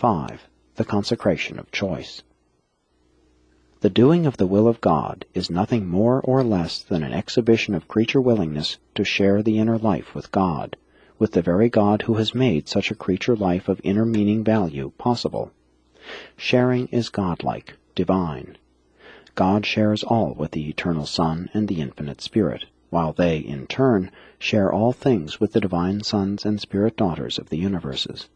5. The consecration of choice. The doing of the will of God is nothing more or less than an exhibition of creature willingness to share the inner life with God, with the very God who has made such a creature life of inner meaning value possible. Sharing is godlike, divine. God shares all with the Eternal Son and the Infinite Spirit, while they, in turn, share all things with the divine sons and spirit daughters of the universes.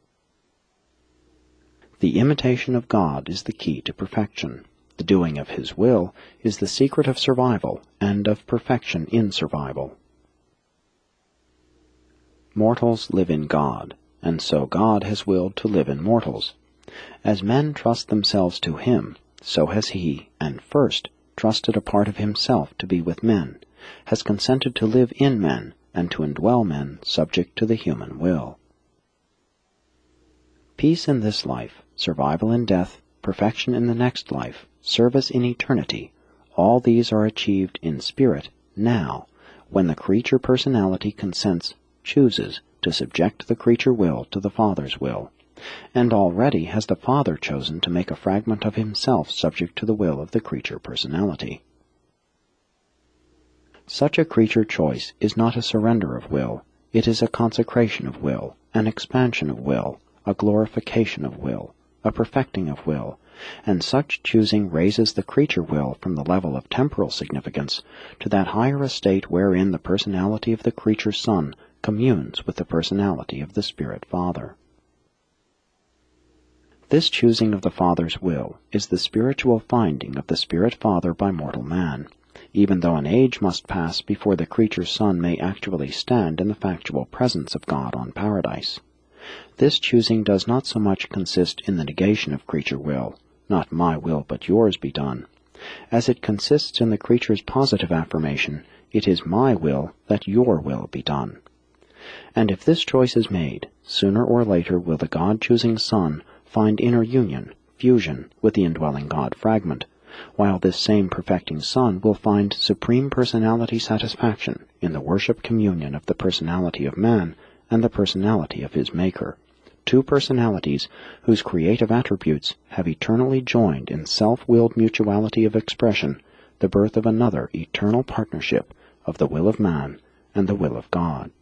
The imitation of God is the key to perfection. The doing of His will is the secret of survival and of perfection in survival. Mortals live in God, and so God has willed to live in mortals. As men trust themselves to Him, so has He, and first, trusted a part of Himself to be with men, has consented to live in men, and to indwell men subject to the human will. Peace in this life, survival in death, perfection in the next life, service in eternity, all these are achieved in spirit now, when the creature personality consents, chooses, to subject the creature will to the Father's will, and already has the Father chosen to make a fragment of Himself subject to the will of the creature personality. Such a creature choice is not a surrender of will, it is a consecration of will, an expansion of will, a glorification of will, a perfecting of will, and such choosing raises the creature will from the level of temporal significance to that higher estate wherein the personality of the creature Son communes with the personality of the Spirit Father. This choosing of the Father's will is the spiritual finding of the Spirit Father by mortal man, even though an age must pass before the creature Son may actually stand in the factual presence of God on paradise. This choosing does not so much consist in the negation of creature will, not my will but yours be done, as it consists in the creature's positive affirmation, it is my will that your will be done. And if this choice is made, sooner or later will the God-choosing Son find inner union, fusion, with the indwelling God fragment, while this same perfecting Son will find supreme personality satisfaction in the worship communion of the personality of man and the personality of his Maker, two personalities whose creative attributes have eternally joined in self-willed mutuality of expression, the birth of another eternal partnership of the will of man and the will of God.